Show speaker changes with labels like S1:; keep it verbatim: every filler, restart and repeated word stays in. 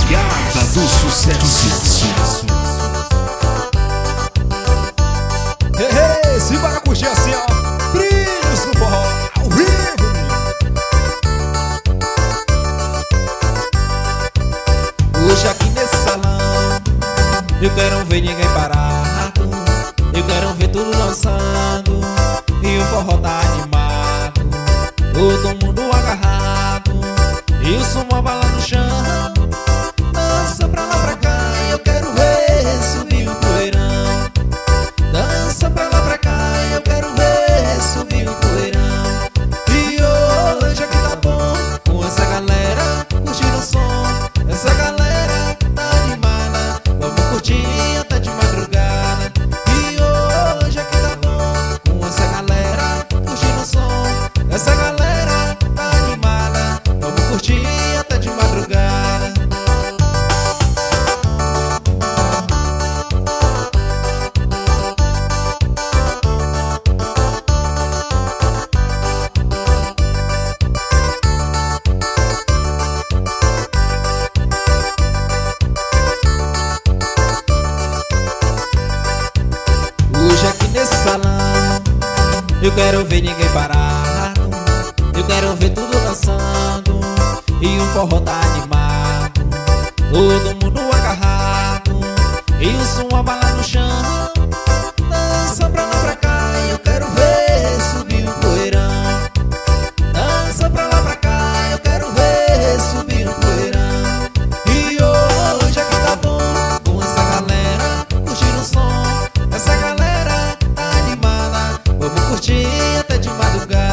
S1: Rapaziada do sucesso.
S2: Hey, hey, se bora curtir assim, ó. Brilhos no forró, ao vivo, menino. Hoje aqui nesse salão eu quero ver ninguém parado, eu quero ver tudo dançando e o forró tá animado, todo mundo agarrado e o som abala no chão. Dança pra lá pra cá, eu quero ver subir o poeirão. Dança pra lá pra cá, eu quero ver subir o poeirão. E hoje aqui tá bom, com essa galera curtindo o som. Essa galera tá animada, vamos curtir até de madrugada. E hoje aqui tá bom, com essa galera curtindo o som. Essa galera tá animada, vamos curtir até de madrugada. Hoje aqui nesse salão eu quero ver ninguém parado, eu quero ver tudo dançando e o forró tá animado, todo mundo agarrado e o som abala no chão. Dança pra lá pra cá, eu quero ver subir o poeirão. Dança pra lá pra cá, eu quero ver subir o poeirão. E hoje aqui tá bom, com essa galera curtindo o som. Essa galera tá animada, vamos curtir até de madrugada.